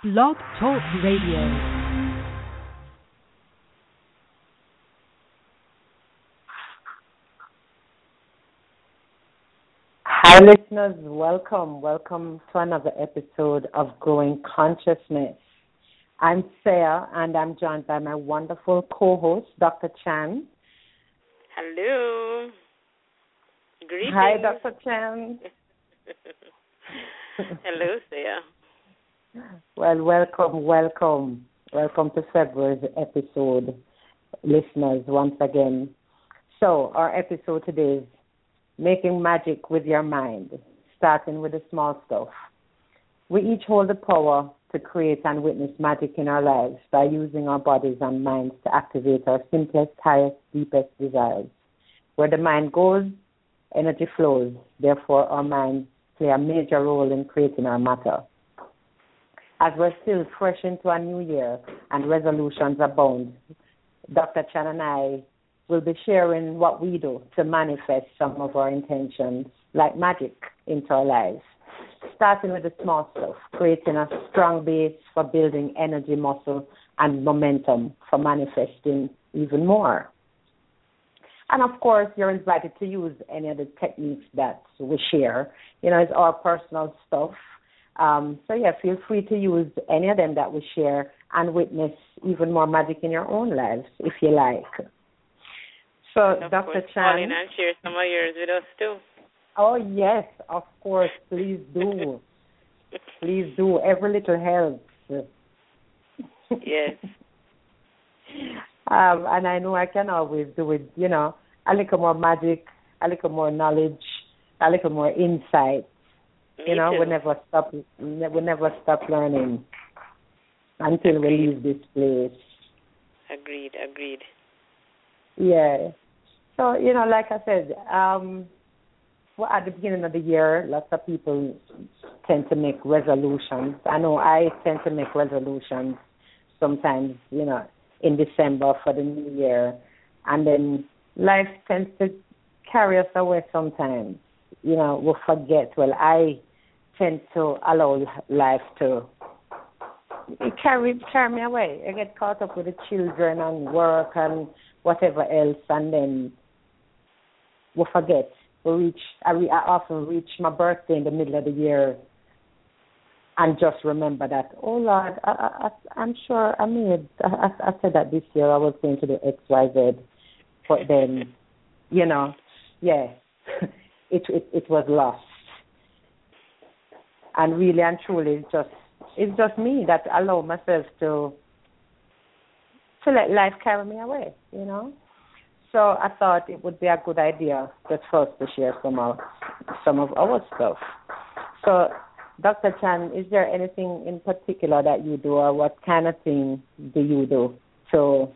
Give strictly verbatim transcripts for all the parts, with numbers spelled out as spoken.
Blog Talk Radio. Hi, listeners. Welcome. Welcome to another episode of Growing Consciousness. I'm Sarah, and I'm joined by my wonderful co-host, Doctor Chan. Hello. Greetings. Hi, Doctor Chan. Hello, Sarah. Well, welcome, welcome. Welcome to February's episode, listeners, once again. So, our episode today is Making Magic with Your Mind, starting with the small stuff. We each hold the power to create and witness magic in our lives by using our bodies and minds to activate our simplest, highest, deepest desires. Where the mind goes, energy flows. Therefore, our minds play a major role in creating our matter. As we're still fresh into a new year and resolutions abound, Doctor Chan and I will be sharing what we do to manifest some of our intentions, like magic, into our lives. Starting with the small stuff, creating a strong base for building energy, muscle, and momentum for manifesting even more. And of course, you're invited to use any of the techniques that we share. You know, it's our personal stuff. Um, so yeah, feel free to use any of them that we share and witness even more magic in your own lives if you like. So, of Doctor course, Chan. call in and share some of yours with us too. Oh yes, of course. Please do. Please do. Every little helps. Yes. Um, and I know I can always do it, you know, a little more magic, a little more knowledge, a little more insight. Me you know, too. we never stop we never stop learning until Agreed. we leave this place. Agreed, agreed. Yeah. So, you know, like I said, um, well, at the beginning of the year, lots of people tend to make resolutions. I know I tend to make resolutions sometimes, you know, in December for the new year. And then life tends to carry us away sometimes. You know, we forget. Well, I tend to allow life to it carry, carry me away. I get caught up with the children and work and whatever else, and then we forget. We reach. I, re, I often reach my birthday in the middle of the year and just remember that, oh, Lord, I, I, I'm sure I made, I, I said that this year I was going to do X, Y, Z, but then, you know, yeah, it, it it was lost. And really and truly, it's just, it's just me that allow myself to, to let life carry me away, you know. So I thought it would be a good idea just for us to share some of, some of our stuff. So, Doctor Chan, is there anything in particular that you do, or what kind of thing do you do to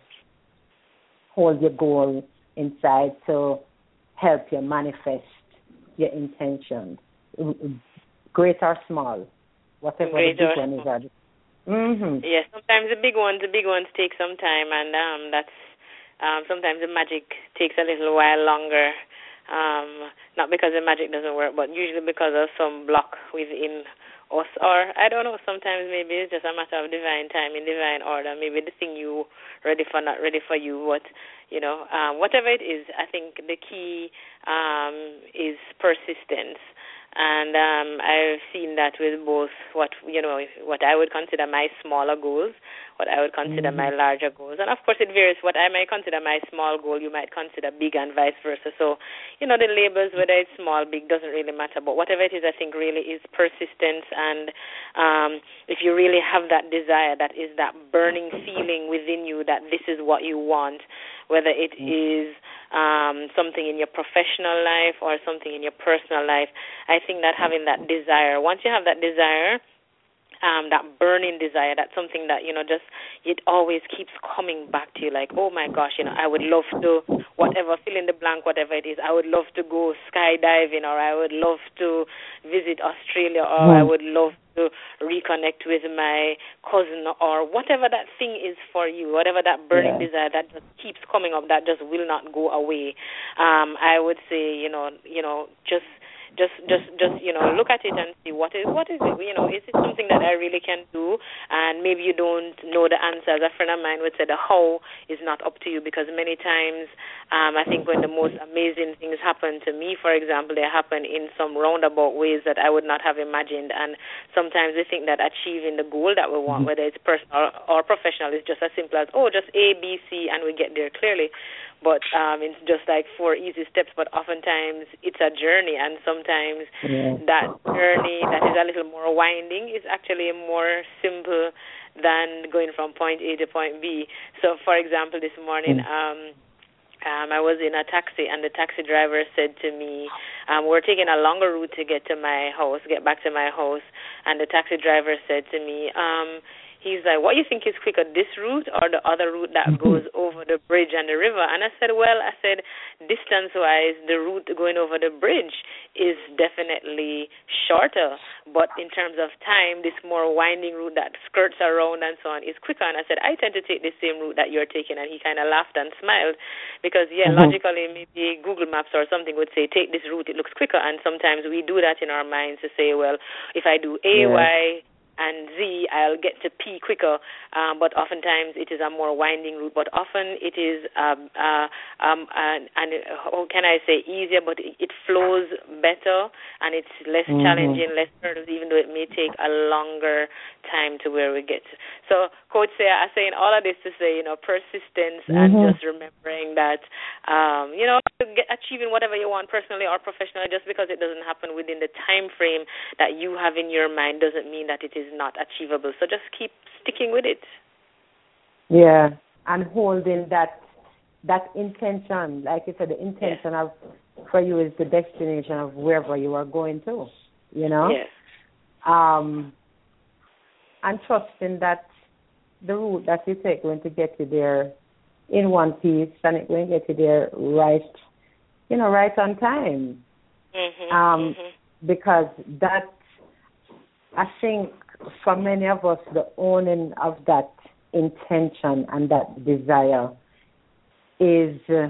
hold your goal inside to help you manifest your intentions, great or small, whatever Great the big or one is? small. Mm-hmm. Yes, sometimes the big ones, the big ones take some time, and um, that's um, sometimes the magic takes a little while longer. Um, not because the magic doesn't work, but usually because of some block within us, or I don't know, sometimes maybe it's just a matter of divine timing, divine order. Maybe the thing you ready for, not ready for you, but, you know, um, whatever it is, I think the key um, is persistence. And um, I've seen that with both what, you know, what I would consider my smaller goals, what I would consider Mm-hmm. my larger goals. And, of course, it varies. What I might consider my small goal, you might consider big, and vice versa. So, you know, the labels, whether it's small, big, doesn't really matter. But whatever it is, I think really is persistence. And um, if you really have that desire, that is that burning feeling within you that this is what you want, whether it is um, something in your professional life or something in your personal life, I think that having that desire, once you have that desire, um, that burning desire, that's something that, you know, just, it always keeps coming back to you like, oh, my gosh, you know, I would love to, whatever, fill in the blank, whatever it is, I would love to go skydiving, or I would love to visit Australia, or Mm-hmm. I would love to reconnect with my cousin, or whatever that thing is for you, whatever that burning Yeah. desire that just keeps coming up, that just will not go away. Um, I would say, you know, you know, just just just just you know look at it and see what is what is it, you know is it something that I really can do, and and maybe you don't know the answers. A friend of mine would say the how is not up to you, because many times um, I think when the most amazing things happen to me, for example, they happen in some roundabout ways that I would not have imagined. And sometimes we think that achieving the goal that we want, whether it's personal or professional, is just as simple as, oh, just A, B, C, and we get there clearly. But um, it's just like four easy steps, but oftentimes it's a journey, and sometimes yeah. that journey that is a little more winding is actually more simple than going from point A to point B. So, for example, this morning, mm. um, Um, I was in a taxi, and the taxi driver said to me, um, we're taking a longer route to get to my house, get back to my house, and the taxi driver said to me, um, he's like, what do you think is quicker, this route or the other route that goes over the bridge and the river? And I said, well, I said, distance-wise, the route going over the bridge is definitely shorter, but in terms of time, this more winding route that skirts around and so on is quicker. And I said, I tend to take the same route that you're taking, and he kind of laughed and smiled, because, yeah, mm-hmm. logically, maybe Google Maps or something would say, take this route, it looks quicker, and sometimes we do that in our minds to say, well, if I do A, yeah. Y, and Z, I'll get to P quicker, um, but oftentimes it is a more winding route, but often it is, um, uh, um, and, and how can I say, easier, but it, it flows better, and it's less mm-hmm. challenging, less hurdles, even though it may take a longer time to where we get to. So, Coach Sarah, I'm saying all of this to say, you know, persistence mm-hmm. and just remembering that, um, you know, get, achieving whatever you want personally or professionally, just because it doesn't happen within the time frame that you have in your mind doesn't mean that it is not achievable. So just keep sticking with it. Yeah, and holding that that intention, like you said, the intention yeah. of for you is the destination of wherever you are going to, you know? Yes. Um, and trusting that the route that you take going to get you there in one piece, and it's going to get you there right, you know, right on time. Mm-hmm, um, mm-hmm. Because that, I think, for many of us, the owning of that intention and that desire is uh,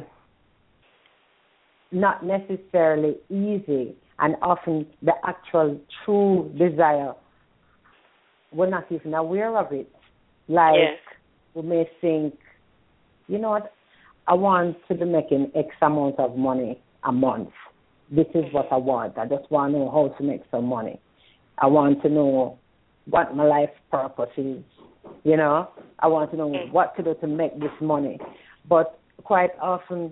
not necessarily easy, and often the actual true desire, we're not even aware of it. Like, yes. we may think, you know what, I want to be making X amount of money a month. This is what I want. I just want to know how to make some money. I want to know what my life purpose is, you know. I want to know what to do to make this money. But quite often,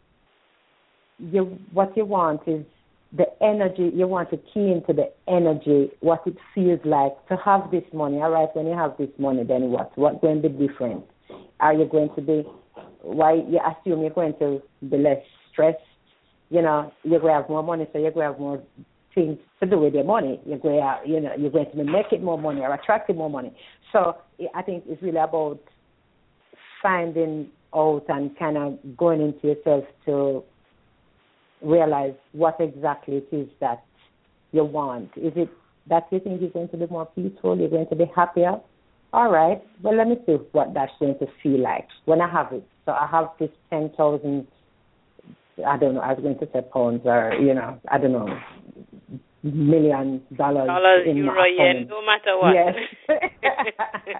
you what you want is the energy. You want to key into the energy, what it feels like to have this money. All right, when you have this money, then what? What's going to be different? Are you going to be, why you assume you're going to be less stressed? You know, you're going to have more money, so you're going to have more things to do with your money. You're going to, you know, you're going to be making more money or attracting more money. So I think it's really about finding out and kind of going into yourself to realize what exactly it is that you want. Is it that you think you're going to be more peaceful, you're going to be happier? All right, well, let me see what that's going to feel like when I have it. So I have this ten thousand, I don't know, I was going to say pounds or, you know, I don't know, million dollars. Dollars, in euro, my yen, no matter what. Yes.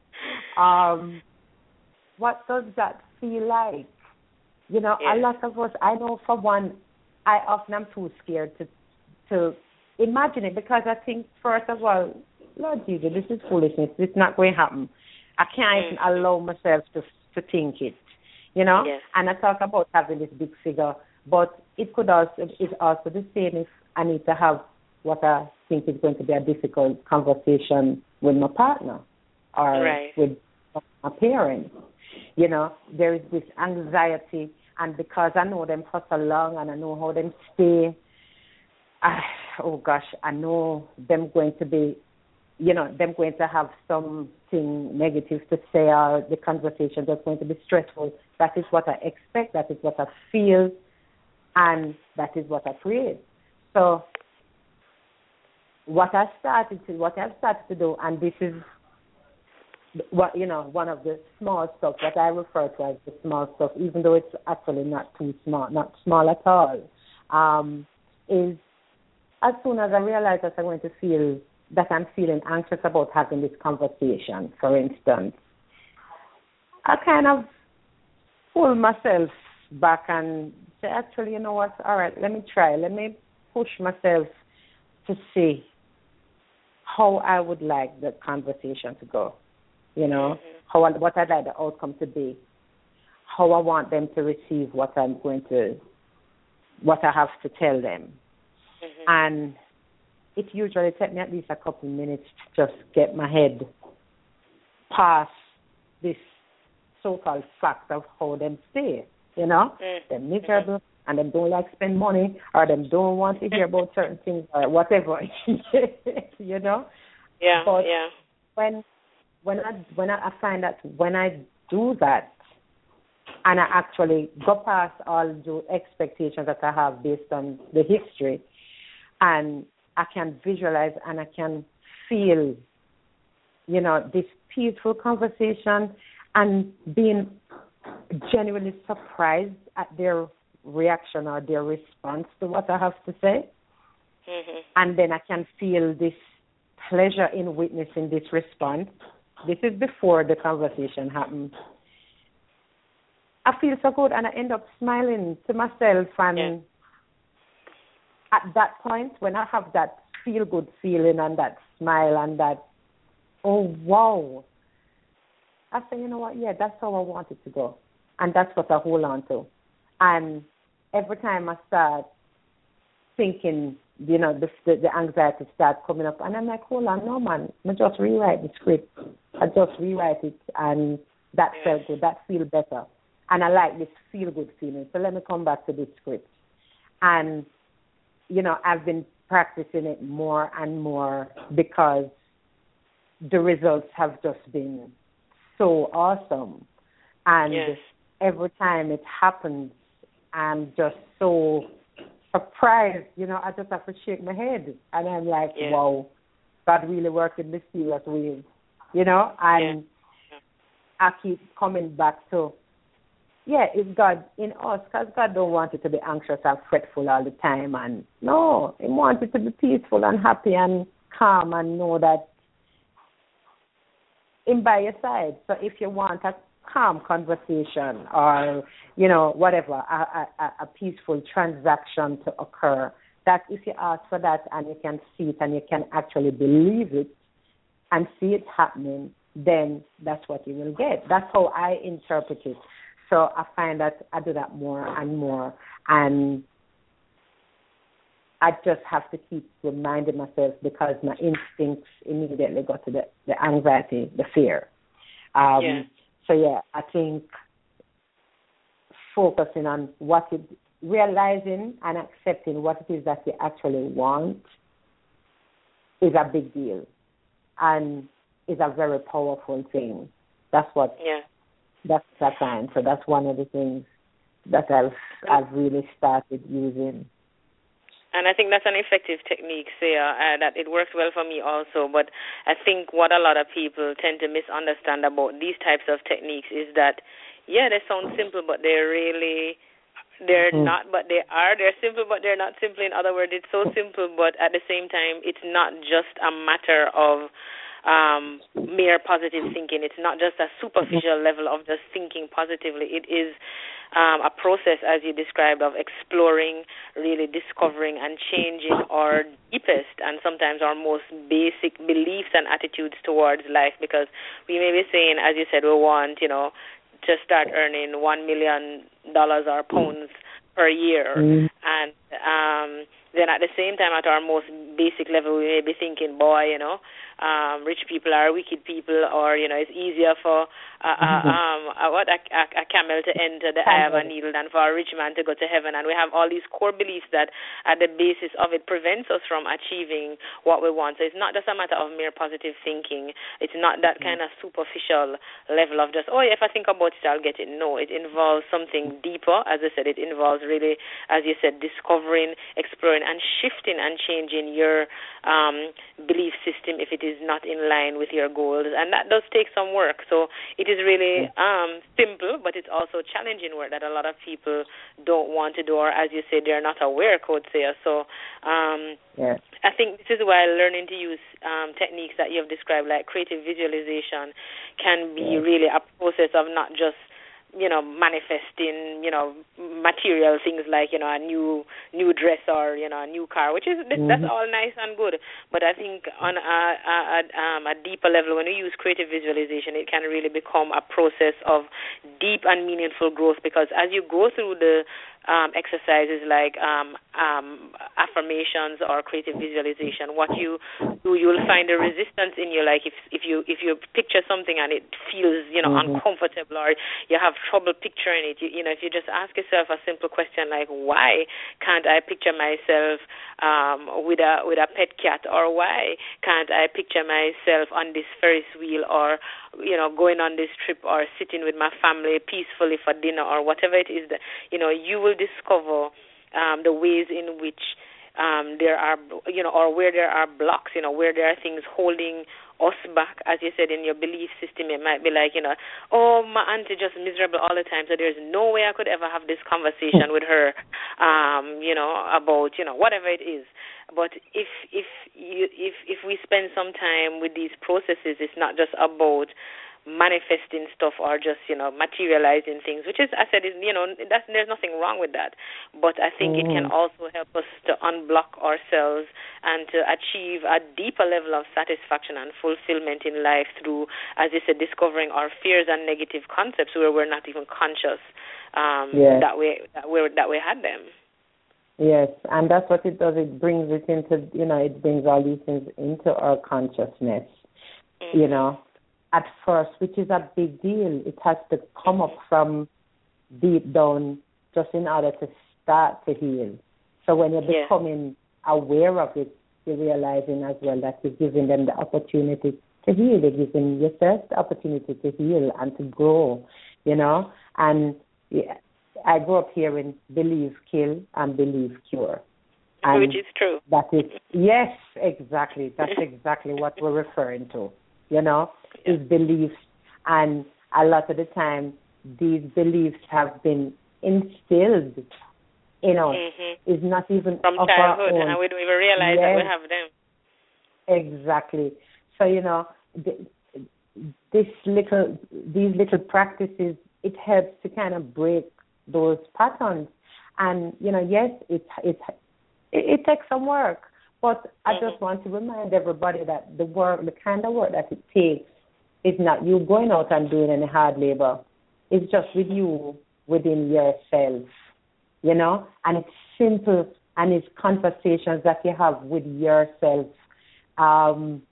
um, what does that feel like? You know, yes. A lot of us, I know for one, I often am too scared to to imagine it, because I think, first of all, Lord Jesus, this is foolishness. It's not going to happen. I can't even mm. allow myself to to think it, you know. Yes. And I talk about having this big figure, but it could also, it's also the same if I need to have what I think is going to be a difficult conversation with my partner or right. with my parents. You know, there is this anxiety, and because I know them for so long and I know how them stay, I, oh gosh, I know them going to be, you know, them going to have something negative to say, or the conversation that's going to be stressful. That is what I expect, that is what I feel, and that is what I create. So what I started to, what I've started to do, and this is what, you know, one of the small stuff that I refer to as the small stuff, even though it's actually not too small, not small at all, um, is as soon as I realize that I'm going to feel that I'm feeling anxious about having this conversation, for instance, I kind of pull myself back and say, actually, you know what, all right, let me try. Let me push myself to see how I would like the conversation to go, you know, mm-hmm. how I, what I'd like the outcome to be, how I want them to receive what I'm going to, what I have to tell them. Mm-hmm. And it usually takes me at least a couple of minutes to just get my head past this so-called fact of how them stay, you know, mm-hmm. they're miserable and them don't like spend money or them don't want to hear about certain things or whatever, you know. Yeah, but yeah. when when I when I, I find that when I do that and I actually go past all the expectations that I have based on the history, and I can visualize and I can feel, you know, this peaceful conversation and being genuinely surprised at their reaction or their response to what I have to say. Mm-hmm. And then I can feel this pleasure in witnessing this response. This is before the conversation happens. I feel so good and I end up smiling to myself, and yeah. at that point when I have that feel-good feeling and that smile and that, oh, wow, I say, you know what, yeah, that's how I want it to go. And that's what I hold on to. And every time I start thinking, you know, the, the, the anxiety starts coming up, and I'm like, hold on, no, man, I just rewrite the script. I just rewrite it, and that yeah. felt good, that feels better. And I like this feel-good feeling, so let me come back to this script. And, you know, I've been practicing it more and more because the results have just been so awesome. And yes. every time it happens, I'm just so surprised. You know, I just have to shake my head. And I'm like, yeah. wow, God really worked in mysterious ways. You know, and yeah. I keep coming back to, yeah, it's God in us, because God don't want it to be anxious and fretful all the time. And no, He wants it to be peaceful and happy and calm and know that Him by your side. So if you want a calm conversation or, you know, whatever, a, a, a peaceful transaction to occur, that if you ask for that and you can see it and you can actually believe it and see it happening, then that's what you will get. That's how I interpret it. So I find that I do that more and more, and I just have to keep reminding myself because my instincts immediately go to the, the anxiety, the fear. Um, yeah. So, yeah, I think focusing on what it, realizing and accepting what it is that you actually want is a big deal and is a very powerful thing. That's what... Yeah. That's that kind. So that's one of the things that I've I've really started using. And I think that's an effective technique, Sia, uh, that it works well for me also. But I think what a lot of people tend to misunderstand about these types of techniques is that, yeah, they sound simple, but they're really, they're mm. not, but they are. They're simple, but they're not simple. In other words, it's so simple, but at the same time, it's not just a matter of Um, mere positive thinking. It's not just a superficial level of just thinking positively. It is um, a process, as you described, of exploring, really discovering and changing our deepest and sometimes our most basic beliefs and attitudes towards life, because we may be saying, as you said, we want, you know, to start earning one million dollars or pounds per year. Mm. And um, then at the same time, at our most basic level, we may be thinking, boy, you know, Um, rich people are wicked people, or, you know, it's easier for uh, uh, um, uh, what a, a, a camel to enter the eye of a needle than for a rich man to go to heaven. And we have all these core beliefs that at the basis of it prevents us from achieving what we want. So it's not just a matter of mere positive thinking. It's not that kind of superficial level of just, oh, yeah, if I think about it, I'll get it. No, it involves something deeper. As I said, it involves really, as you said, discovering discovering, exploring, and shifting and changing your um, belief system if it is not in line with your goals. And that does take some work. So it is really um, simple, but it's also challenging work that a lot of people don't want to do, or as you say, they're not aware, Coach Seya. So um, yeah. I think this is why learning to use um, techniques that you have described, like creative visualization, can be yeah. really a process of not just, you know, manifesting, you know, material things like, you know, a new new dress or, you know, a new car, which is, mm-hmm. that's all nice and good. But I think on a, a, a, um, a deeper level, when you use creative visualization, it can really become a process of deep and meaningful growth, because as you go through the Um, exercises like um, um, affirmations or creative visualization, what you do, you'll find a resistance in you. Like if if you if you picture something and it feels, you know, mm-hmm. uncomfortable, or you have trouble picturing it, you, you know, if you just ask yourself a simple question like, why can't I picture myself um, with a with a pet cat, or why can't I picture myself on this Ferris wheel, or, you know, going on this trip, or sitting with my family peacefully for dinner, or whatever it is that, you know, you will discover um, the ways in which um, there are, you know, or where there are blocks, you know, where there are things holding us back. As you said, in your belief system, it might be like, you know, oh, my auntie just miserable all the time, so there's no way I could ever have this conversation with her, um, you know, about, you know, whatever it is. But if if you if if we spend some time with these processes, it's not just about manifesting stuff or just, you know, materializing things, which is, I said, is, you know, that's, there's nothing wrong with that. But I think mm-hmm. it can also help us to unblock ourselves and to achieve a deeper level of satisfaction and fulfillment in life through, as you said, discovering our fears and negative concepts where we're not even conscious um, yes. that we that we that we had them. Yes, and that's what it does. It brings it into, you know, it brings all these things into our consciousness, mm-hmm. you know. At first, which is a big deal. It has to come up from deep down just in order to start to heal. So when you're yeah. becoming aware of it, you're realizing as well that you're giving them the opportunity to heal. You're giving yourself the opportunity to heal and to grow, you know. And yeah, I grew up hearing believe kill and believe cure. And which is true. That is, yes, exactly. That's exactly what we're referring to, you know. Is beliefs, and a lot of the time these beliefs have been instilled in us. Mm-hmm. It's not even from of childhood, our own. and we don't even realize yes. that we have them. Exactly. So you know, th- this little, these little practices, it helps to kind of break those patterns. And you know, yes, it it it, it takes some work, but I mm-hmm. just want to remind everybody that the work, the kind of work that it takes, is not you going out and doing any hard labor. It's just with you within yourself, you know? And it's simple, and it's conversations that you have with yourself. Um,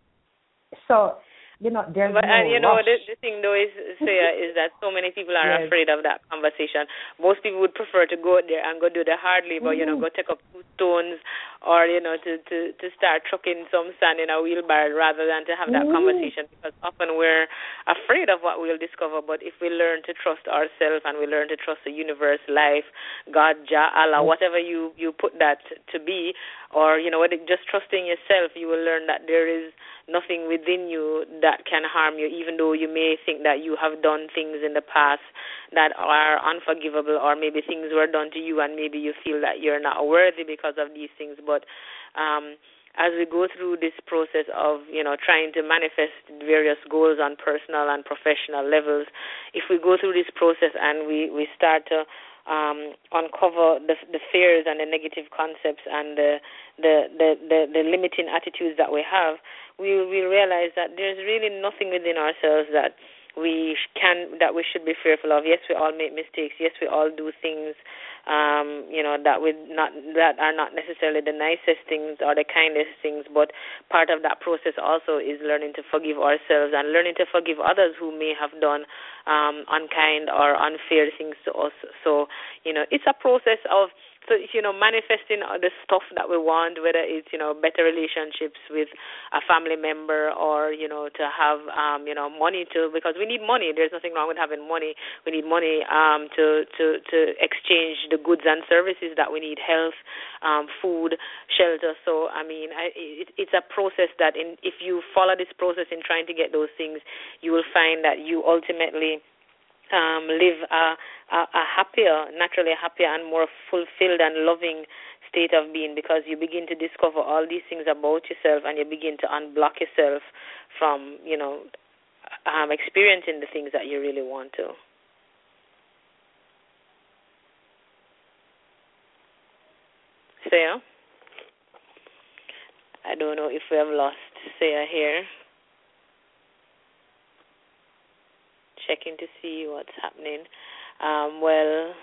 so, you know, there's but, no and, you know, rush. the, the thing, though, is, Seya, is that so many people are yes. afraid of that conversation. Most people would prefer to go there and go do the hard labor, mm-hmm. you know, go take up two stones or, you know, to, to, to start trucking some sand in a wheelbarrow rather than to have that mm-hmm. conversation, because often we're afraid of what we'll discover. But if we learn to trust ourselves and we learn to trust the universe, life, God, Jah, Allah, mm-hmm. whatever you, you put that to be, or, you know, just trusting yourself, you will learn that there is nothing within you that can harm you, even though you may think that you have done things in the past that are unforgivable, or maybe things were done to you and maybe you feel that you're not worthy because of these things. But um, as we go through this process of, you know, trying to manifest various goals on personal and professional levels, if we go through this process and we, we start to Um, uncover the, the fears and the negative concepts and the the, the, the the limiting attitudes that we have, we we realize that there's really nothing within ourselves that we can that we should be fearful of. Yes, we all make mistakes. Yes, we all do things, um, you know, that we not that are not necessarily the nicest things or the kindest things. But part of that process also is learning to forgive ourselves and learning to forgive others who may have done um, unkind or unfair things to us. So, you know, it's a process of so, you know, manifesting the stuff that we want, whether it's, you know, better relationships with a family member or, you know, to have, um, you know, money to, because we need money. There's nothing wrong with having money. We need money um, to, to, to exchange the goods and services that we need, health, um, food, shelter. So, I mean, I, it, it's a process that in, if you follow this process in trying to get those things, you will find that you ultimately Um, live a, a, a happier, naturally happier and more fulfilled and loving state of being, because you begin to discover all these things about yourself and you begin to unblock yourself from, you know, um, experiencing the things that you really want to. Saya? I don't know if we have lost Saya here. Checking to see what's happening. Um, well,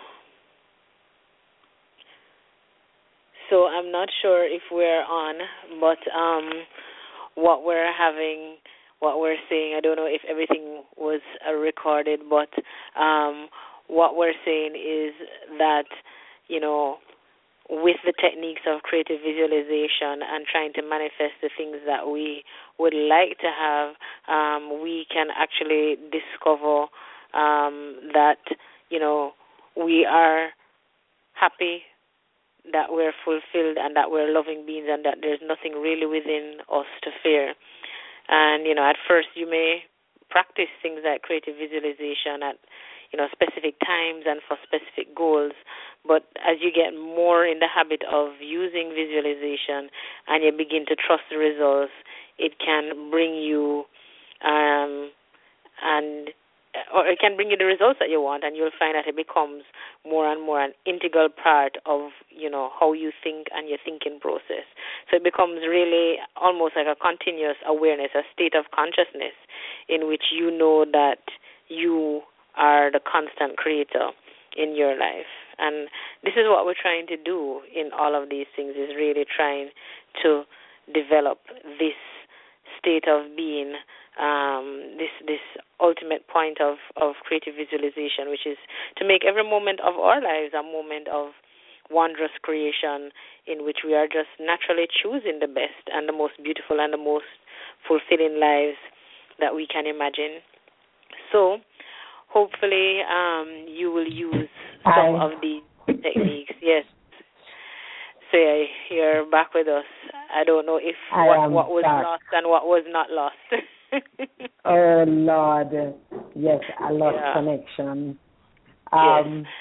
so I'm not sure if we're on, but um, what we're having, what we're saying, I don't know if everything was uh, recorded, but um, what we're saying is that, you know, with the techniques of creative visualization and trying to manifest the things that we would like to have, um, we can actually discover um, that, you know, we are happy, that we're fulfilled, and that we're loving beings, and that there's nothing really within us to fear. And, you know, at first you may practice things like creative visualization at, you know, specific times and for specific goals. But as you get more in the habit of using visualization and you begin to trust the results, it can bring you um, and or it can bring you the results that you want, and you'll find that it becomes more and more an integral part of, you know, how you think and your thinking process. So it becomes really almost like a continuous awareness, a state of consciousness in which you know that you are the constant creator in your life. And this is what we're trying to do in all of these things, is really trying to develop this state of being, um, this this ultimate point of, of creative visualization, which is to make every moment of our lives a moment of wondrous creation in which we are just naturally choosing the best and the most beautiful and the most fulfilling lives that we can imagine. So hopefully um, you will use some Hi. of these techniques. Yes. So yeah, you're back with us. I don't know if what, what was back. lost and what was not lost. Oh, Lord. Yes, I lost Yeah. connection. Um, Yes.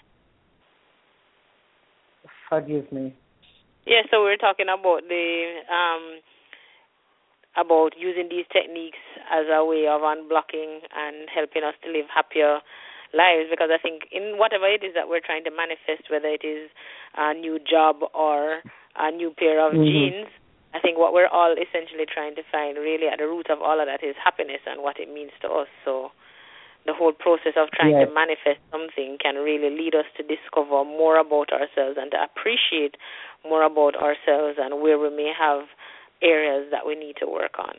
Forgive me. Yeah, so we're talking about the um, about using these techniques as a way of unblocking and helping us to live happier lives, because I think in whatever it is that we're trying to manifest, whether it is a new job or a new pair of mm-hmm. jeans, I think what we're all essentially trying to find really at the root of all of that is happiness and what it means to us. So the whole process of trying yes. to manifest something can really lead us to discover more about ourselves and to appreciate more about ourselves and where we may have areas that we need to work on.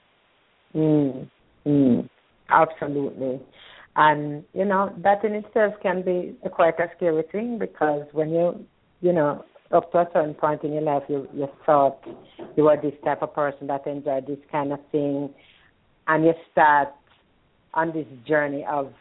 Mm, mm, absolutely. And, you know, that in itself can be a quite a scary thing, because when you, you know, up to a certain point in your life, you, you thought you were this type of person that enjoyed this kind of thing, and you start on this journey of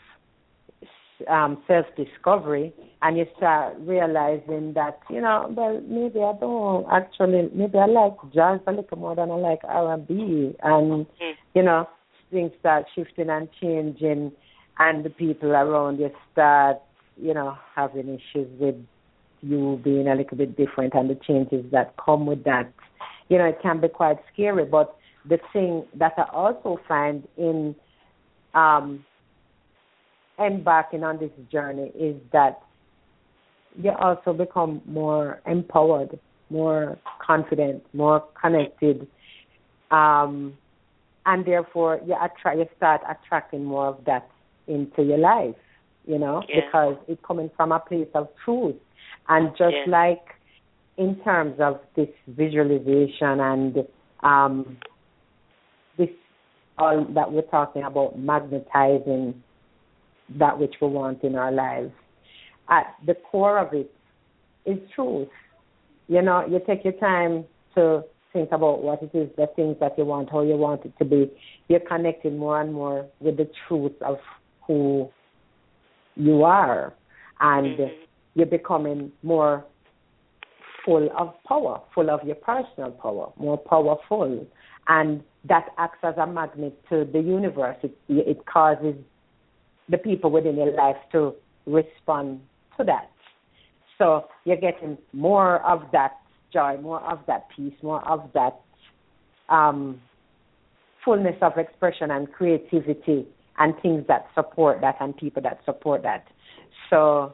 um, self-discovery, and you start realizing that, you know, well, maybe I don't actually, maybe I like jazz a little more than I like R and B, and, Mm. you know, things start shifting and changing, and the people around you start, you know, having issues with you being a little bit different and the changes that come with that. You know, it can be quite scary, but the thing that I also find in um, embarking on this journey is that you also become more empowered, more confident, more connected, um, and therefore you attract, you start attracting more of that into your life, you know, Yeah. because it's coming from a place of truth. And just Yeah. like in terms of this visualization and um, this all that we're talking about, magnetizing that which we want in our lives, at the core of it is truth. You know, you take your time to think about what it is, the things that you want, how you want it to be. You're connecting more and more with the truth of who you are, and mm-hmm. you're becoming more full of power, full of your personal power, more powerful, and that acts as a magnet to the universe. It, it causes the people within your life to respond to that. So you're getting more of that joy, more of that peace, more of that um, fullness of expression and creativity and things that support that and people that support that. So,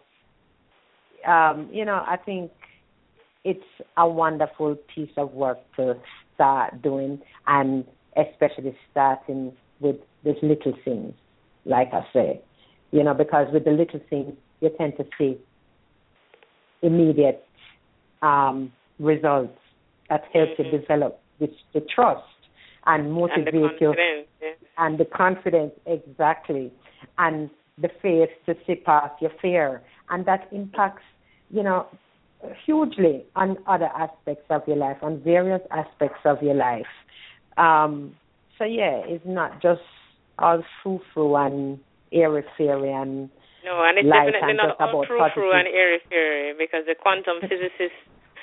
um, you know, I think it's a wonderful piece of work to start doing, and especially starting with these little things, like I say, you know, because with the little things, you tend to see immediate um, results that help mm-hmm. you develop the, the trust and motivate and you, yeah. and the confidence, exactly, and the faith to see past your fear, and that impacts, you know, hugely on other aspects of your life, on various aspects of your life. Um, so yeah, it's not just all frou-frou and airy-fairy and no, and it's definitely and not all frou-frou and airy-fairy, because the quantum physicists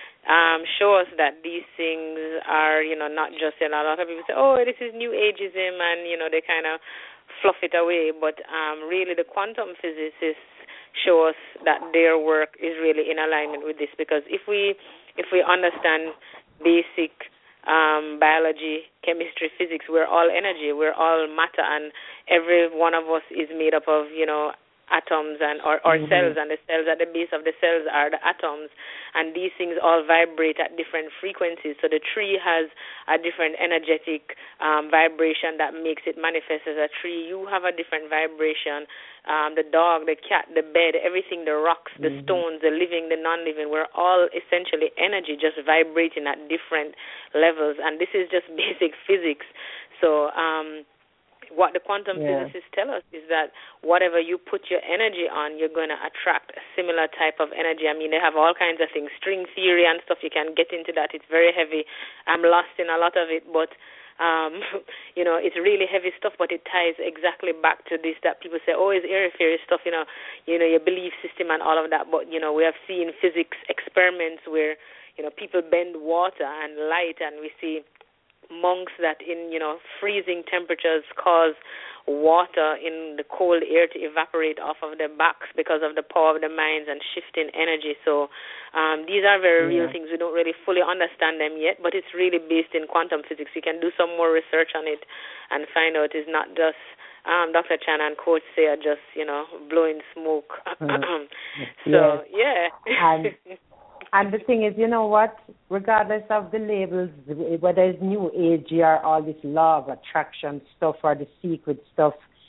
um, show us that these things are, you know, not just, you know, a lot of people say, oh, this is New Ageism, and, you know, they kind of fluff it away, but um, really the quantum physicists show us that their work is really in alignment with this, because if we if we understand basic um, biology, chemistry, physics, we're all energy, we're all matter, and every one of us is made up of, you know, atoms and or, or mm-hmm. cells, and the cells at the base of the cells are the atoms, and these things all vibrate at different frequencies. So the tree has a different energetic um, vibration that makes it manifest as a tree. You have a different vibration. Um, the dog, the cat, the bed, everything, the rocks, the mm-hmm. stones, the living, the non-living, we're all essentially energy, just vibrating at different levels, and this is just basic physics. So um what the quantum yeah. physicists tell us is that whatever you put your energy on, you're going to attract a similar type of energy. I mean, they have all kinds of things, string theory and stuff. You can get into that. It's very heavy. I'm lost in a lot of it, but, um, you know, it's really heavy stuff, but it ties exactly back to this that people say, oh, it's airy-fairy stuff, you know, you know, your belief system and all of that. But, you know, we have seen physics experiments where, you know, people bend water and light, and we see monks that in, you know, freezing temperatures cause water in the cold air to evaporate off of their backs because of the power of the minds and shifting energy. So um, these are very yeah. real things. We don't really fully understand them yet, but it's really based in quantum physics. You can do some more research on it and find out it's not just um, Doctor Chan and Coach Say are just, you know, blowing smoke. Mm-hmm. So, yes. yeah. And And the thing is, you know what? Regardless of the labels, whether it's New Age or all this law of attraction stuff or the secret stuff,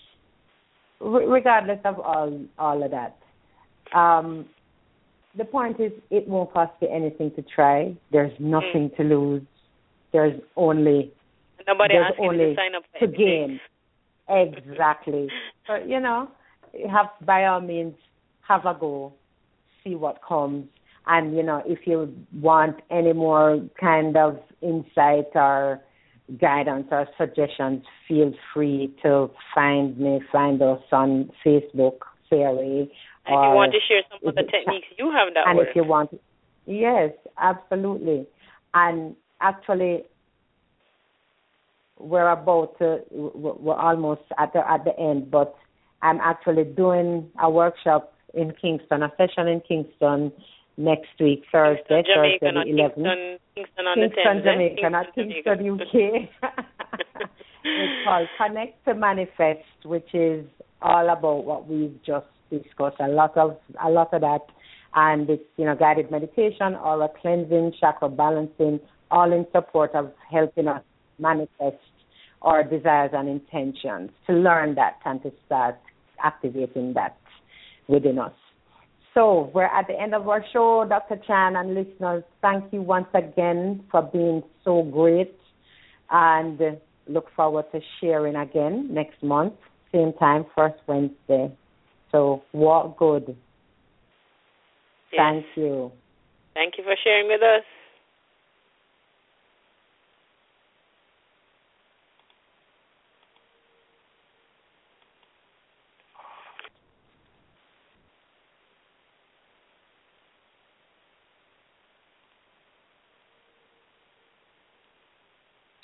regardless of all all of that, um, the point is, it won't cost you anything to try. There's nothing mm. to lose. There's only nobody there's asking only you to sign up for to gain. Exactly. So you know, have by all means have a go, see what comes. And, you know, if you want any more kind of insight or guidance or suggestions, feel free to find me, find us on Facebook, Fairy. And if you want to share some of the techniques you have that And work. if you want, yes, absolutely. And actually, we're about to, we're almost at the, at the end, but I'm actually doing a workshop in Kingston, a session in Kingston, next week, Thursday, Kingston, Thursday Jamaica, the eleventh. Kingston, Kingston on Kingston, the tenth, Jamaica, Kingston, not Kingston, Jamaica. U K. It's called Connect to Manifest, which is all about what we've just discussed. A lot of a lot of that, and it's, you know, guided meditation, aura cleansing, chakra balancing, all in support of helping us manifest our desires and intentions, to learn that and to start activating that within us. So we're at the end of our show, Doctor Chan and listeners. Thank you once again for being so great, and look forward to sharing again next month, same time, first Wednesday. So walk good. Yes. Thank you. Thank you for sharing with us.